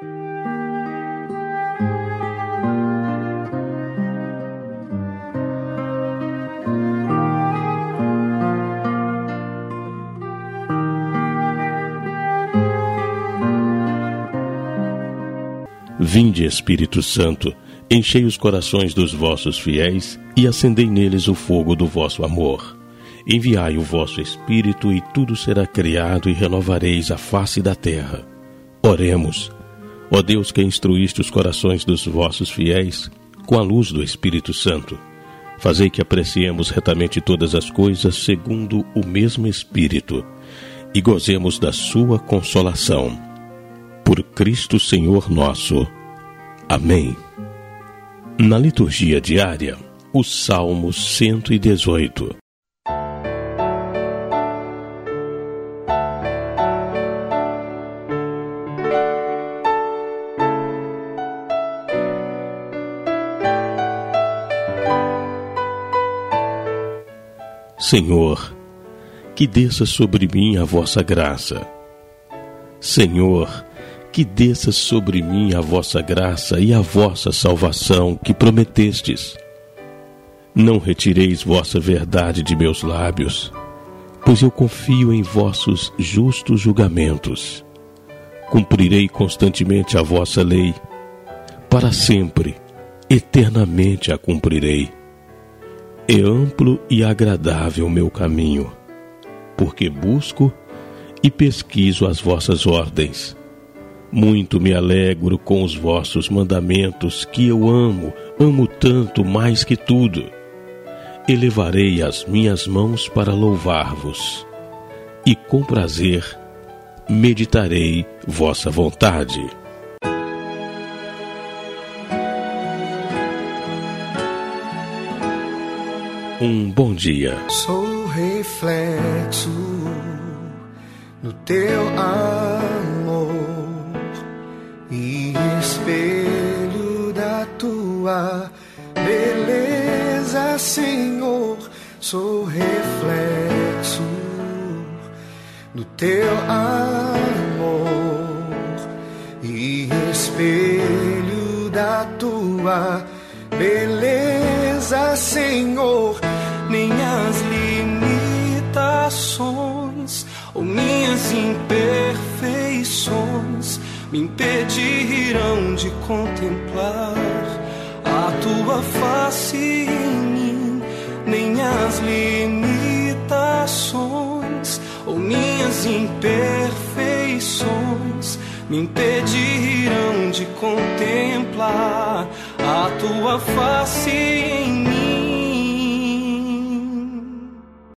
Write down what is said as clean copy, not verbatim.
Vinde, Espírito Santo, enchei os corações dos vossos fiéis e acendei neles o fogo do vosso amor. Enviai o vosso Espírito e tudo será criado e renovareis a face da terra. Oremos. Ó Deus, que instruíste os corações dos vossos fiéis com a luz do Espírito Santo, fazei que apreciemos retamente todas as coisas segundo o mesmo Espírito e gozemos da sua consolação. Por Cristo Senhor nosso. Amém. Na liturgia diária, o Salmo 118. Senhor, que desça sobre mim a vossa graça. Senhor, que desça sobre mim a vossa graça e a vossa salvação que prometestes. Não retireis vossa verdade de meus lábios, pois eu confio em vossos justos julgamentos. Cumprirei constantemente a vossa lei, para sempre, eternamente a cumprirei. É amplo e agradável o meu caminho, porque busco e pesquiso as vossas ordens. Muito me alegro com os vossos mandamentos, que eu amo tanto mais que tudo. Elevarei as minhas mãos para louvar-vos, e com prazer meditarei vossa vontade. Um bom dia. Sou reflexo no teu amor e espelho da tua beleza, Senhor. Sou reflexo do teu amor e espelho da tua beleza, Senhor. Nem as limitações ou minhas imperfeições me impedirão de contemplar a tua face em mim. Nem as limitações ou minhas imperfeições me impedirão de contemplar a tua face em mim.